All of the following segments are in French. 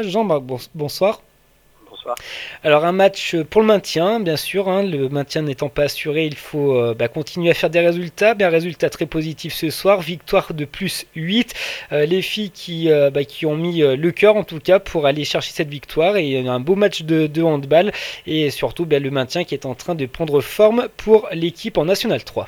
Jean-Marc, bonsoir. Bonsoir. Alors un match pour le maintien, bien sûr, hein, le maintien n'étant pas assuré, il faut continuer à faire des résultats. Bien, résultat très positif ce soir, victoire de plus 8. Les filles qui ont mis le cœur en tout cas pour aller chercher cette victoire et un beau match de handball et surtout le maintien qui est en train de prendre forme pour l'équipe en National 3.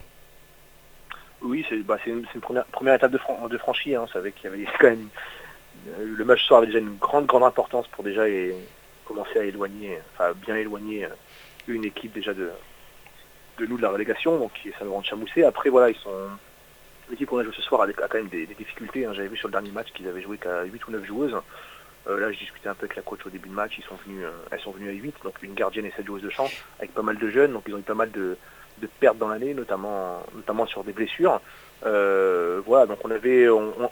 Oui, c'est une première étape de franchie. Hein. On savait qu'il y avait quand même le match ce soir avait déjà une grande importance pour déjà commencer à éloigner, enfin bien éloigner une équipe déjà de nous de la relégation, donc ça nous rend chamoussé. Après voilà, l'équipe qu'on a joué ce soir a quand même des difficultés. Hein. J'avais vu sur le dernier match qu'ils avaient joué qu'à 8 ou 9 joueuses. Là, je discutais un peu avec la coach au début de match. Elles sont venues à 8, donc une gardienne et 7 joueuses de champ, avec pas mal de jeunes. Donc ils ont eu pas mal de pertes dans l'année, notamment sur des blessures. Voilà, donc on avait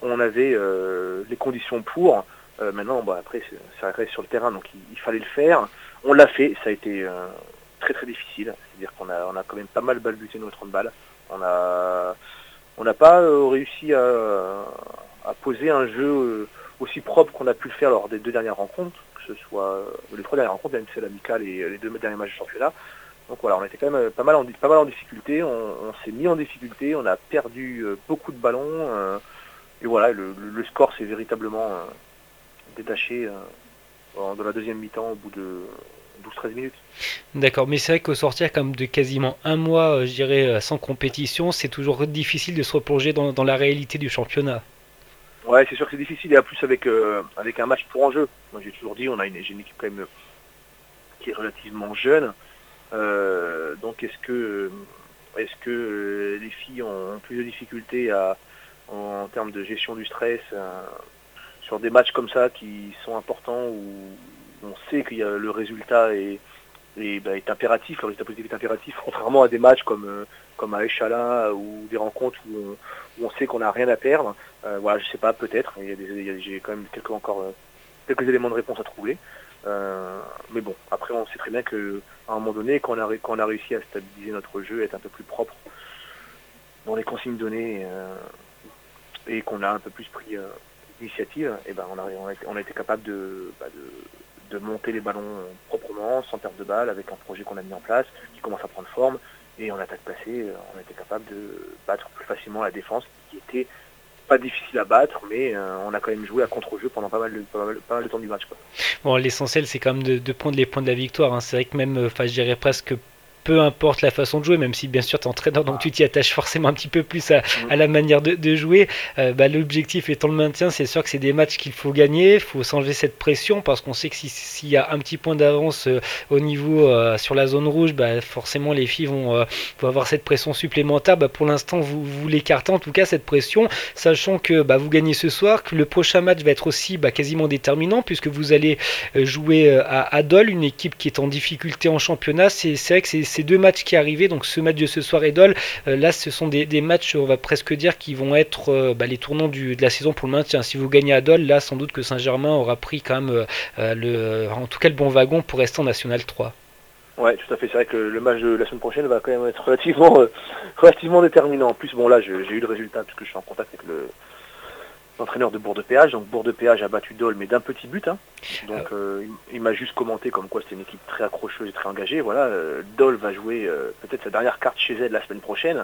les conditions pour. Maintenant, après, ça reste sur le terrain, donc il fallait le faire. On l'a fait, ça a été très difficile. C'est-à-dire qu'on a quand même pas mal balbuté notre handball. On n'a pas réussi à poser un jeu aussi propre qu'on a pu le faire lors des deux dernières rencontres, que ce soit les trois dernières rencontres, même celle amicale et les deux derniers matchs de championnat. Donc voilà, on était quand même pas mal en difficulté, on s'est mis en difficulté, on a perdu beaucoup de ballons, et voilà, le score s'est véritablement détaché dans la deuxième mi-temps au bout de 12-13 minutes. D'accord, mais c'est vrai qu'au sortir comme de quasiment un mois, je dirais, sans compétition, c'est toujours difficile de se replonger dans la réalité du championnat. Ouais, c'est sûr que c'est difficile, et en plus avec un match pour enjeu. Moi j'ai toujours dit, j'ai une équipe quand même qui est relativement jeune, donc est-ce que les filles ont plus de difficultés en termes de gestion du stress sur des matchs comme ça qui sont importants où on sait que le résultat est impératif, le résultat positif est impératif, contrairement à des matchs comme à Échalin ou des rencontres où on sait qu'on n'a rien à perdre. Voilà, je sais pas, peut-être. J'ai quand même quelques éléments de réponse à trouver. Mais bon, après on sait très bien qu'à un moment donné, quand on a réussi à stabiliser notre jeu, être un peu plus propre dans les consignes données et qu'on a un peu plus pris d'initiative, et ben on a été capable de monter les ballons proprement, sans perte de balle, avec un projet qu'on a mis en place, qui commence à prendre forme, et en attaque placée, on a été capable de battre plus facilement la défense, qui était pas difficile à battre, mais on a quand même joué à contre-jeu pendant pas mal de temps du match, quoi. Bon, l'essentiel c'est quand même de prendre les points de la victoire, hein. C'est vrai que même, je dirais presque peu importe la façon de jouer, même si bien sûr tu es entraîneur donc tu t'y attaches forcément un petit peu plus à la manière de jouer, l'objectif étant le maintien, c'est sûr que c'est des matchs qu'il faut gagner, il faut s'enlever cette pression parce qu'on sait que s'il y a un petit point d'avance au niveau sur la zone rouge, forcément les filles vont avoir cette pression supplémentaire. Pour l'instant vous l'écartez en tout cas cette pression, sachant que vous gagnez ce soir, que le prochain match va être aussi quasiment déterminant puisque vous allez jouer à Dole, une équipe qui est en difficulté en championnat. C'est vrai que c'est ces deux matchs qui arrivaient, donc ce match de ce soir et Dole, là ce sont des matchs, on va presque dire, qui vont être les tournants de la saison pour le maintien. Si vous gagnez à Dole, là sans doute que Saint-Germain aura pris quand même en tout cas le bon wagon pour rester en National 3. Ouais, tout à fait. C'est vrai que le match de la semaine prochaine va quand même être relativement déterminant. En plus, bon là, j'ai eu le résultat puisque je suis en contact avec l'entraîneur de Bourg-de-Péage. Donc Bourg-de-Péage a battu Dole, mais d'un petit but. Hein. Donc il m'a juste commenté comme quoi c'était une équipe très accrocheuse et très engagée. Voilà, Dole va jouer peut-être sa dernière carte chez elle la semaine prochaine.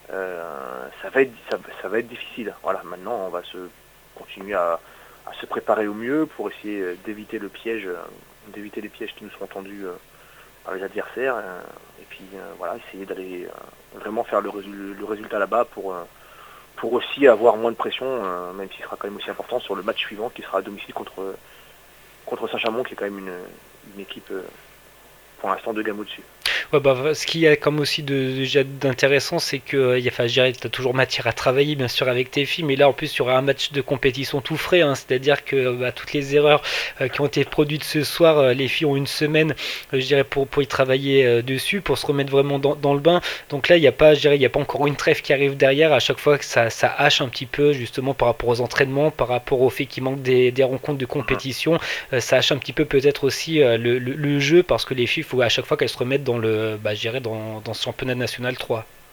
Ça va être difficile. Voilà, maintenant on va continuer à se préparer au mieux pour essayer d'éviter les pièges qui nous seront tendus par les adversaires. Et puis voilà, essayer d'aller vraiment faire le résultat là-bas pour aussi avoir moins de pression, même s'il sera quand même aussi important sur le match suivant qui sera à domicile contre Saint-Chamond, qui est quand même une équipe pour l'instant de gamme au-dessus. Ouais, ce qu'il y a comme aussi déjà d'intéressant, c'est que tu as toujours matière à travailler, bien sûr, avec tes filles, mais là, en plus, il y aura un match de compétition tout frais, hein, c'est-à-dire que toutes les erreurs qui ont été produites ce soir, les filles ont une semaine, je dirais, pour y travailler dessus, pour se remettre vraiment dans le bain. Donc là, il n'y a pas, je dirais, il y a pas encore une trêve qui arrive derrière, à chaque fois que ça hache un petit peu, justement, par rapport aux entraînements, par rapport au fait qu'il manque des rencontres de compétition, ça hache un petit peu peut-être aussi le jeu, parce que les filles, il faut à chaque fois qu'elles se remettent je dirais dans ce championnat national 3.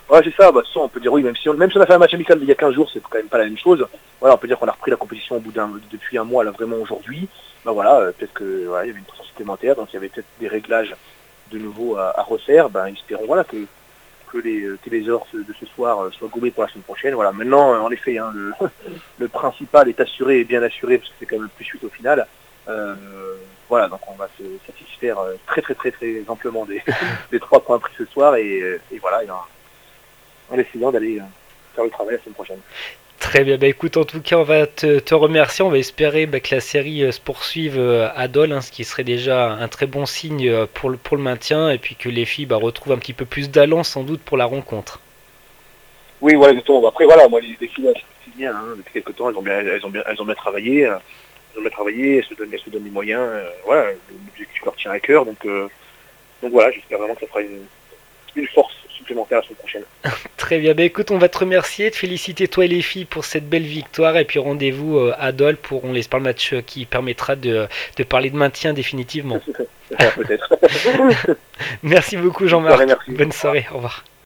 Ouais, c'est ça, bah, ça, on peut dire oui, même si on a fait un match amical il y a 15 jours, c'est quand même pas la même chose. Voilà, on peut dire qu'on a repris la compétition depuis un mois, là, vraiment aujourd'hui. Bah voilà, peut-être que voilà, il y avait une pression supplémentaire, donc il y avait peut-être des réglages de nouveau à refaire. Ben, espérons voilà, que les télésorts de ce soir soient gommés pour la semaine prochaine. Voilà, maintenant, en effet, hein, le principal est assuré et bien assuré, parce que c'est quand même le plus suite au final. Voilà, donc on va se satisfaire très très très très amplement des 3 points pris ce soir, et voilà, en essayant d'aller faire le travail la semaine prochaine. Très bien, bah écoute, en tout cas, on va te remercier. On va espérer que la série se poursuive à Dole, hein, ce qui serait déjà un très bon signe pour le maintien, et puis que les filles retrouvent un petit peu plus d'allant sans doute pour la rencontre. Oui, voilà, exactement. Après, voilà, moi, les filles, c'est bien, hein, depuis quelques temps, elles ont bien travaillé. Elles se donnent les moyens. Voilà, l'objectif leur tient à cœur. Donc voilà, j'espère vraiment que ça fera une force supplémentaire la semaine prochaine. Très bien, bah écoute, on va te remercier, te féliciter toi et les filles pour cette belle victoire, et puis rendez-vous à Dole pour, on l'espère, le match qui permettra de parler de maintien définitivement. Peut-être. Merci beaucoup Jean-Marc, bonne soirée, au revoir.